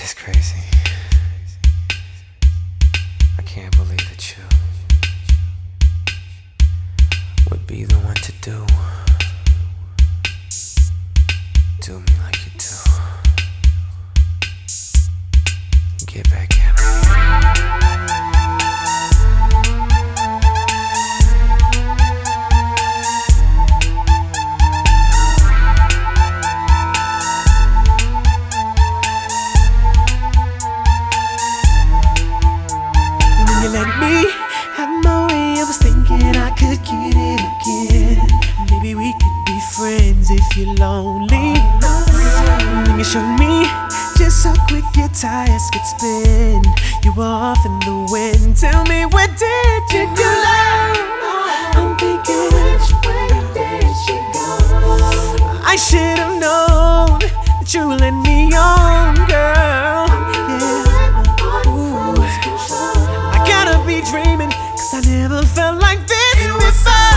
It's crazy. I can't believe that you would be the one to do me like you do. Get back at me. Let me have my way. I was thinking I could get it again. Maybe we could be friends if you're lonely. Then you showed me just how quick your tires could spin. You were off in the wind. Tell me, where did you go? I'm thinking, which way did you go? I should have known that you let me on, girl. Be dreaming, 'cause I never felt like this before.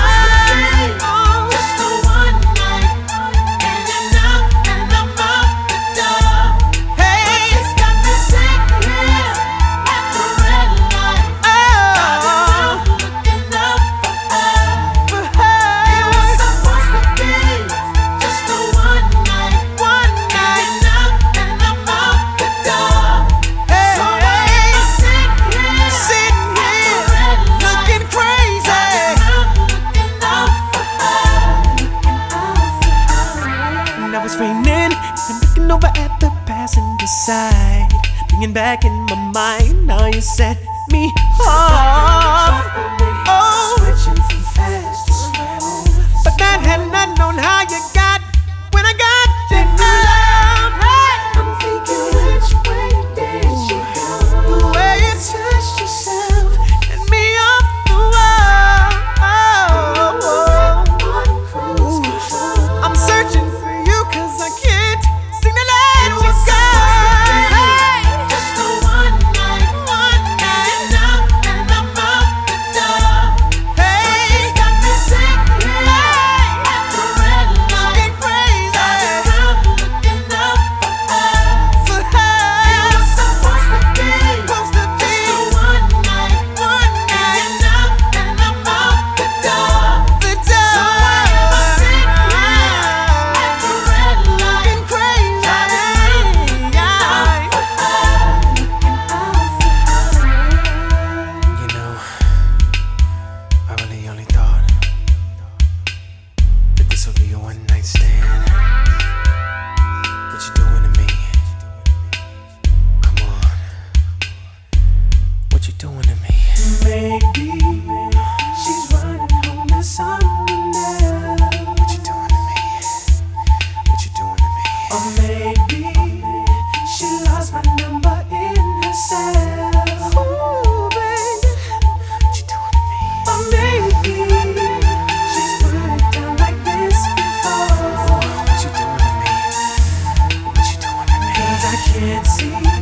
Just the one night, and you're out, and I'm out the door. Hey, it's got me sitting here at the red light. oh, Looking up for her. It was supposed to be just the one night, and you're out, and I'm out the door. Hey, So I'm sitting here. sitting looking crazy. And I was raining and looking over at the passenger side, bringing back in my mind how you set me off. Oh, Switching from fast to slow. but that had not known how you got when I got you love. Hey, I'm thinking, which way did you go? the way you touched yourself and me off the wall. On cruise control. I'm searching for you 'cause I can't seem to let you go. Just the one night, and you're out, and I'm out the door. Hey, It's got me sitting here at the red light. looking crazy Looking up for It her. was supposed to be Supposed to be just the one night, one and night. you're out, and I'm out the door. The So I'm sitting here at the red light. looking crazy. You know, I really only thought that this would be a one-night stand. What you doing to me? Come on. What you doing to me? Maybe she's running home to someone else. What you doing to me? What you doing to me? Or maybe she lost my number in her cell. Ooh, baby. What you doing to me? Or maybe she's put it down like this before. What you doing to me? What you doing to me? 'Cause I can't see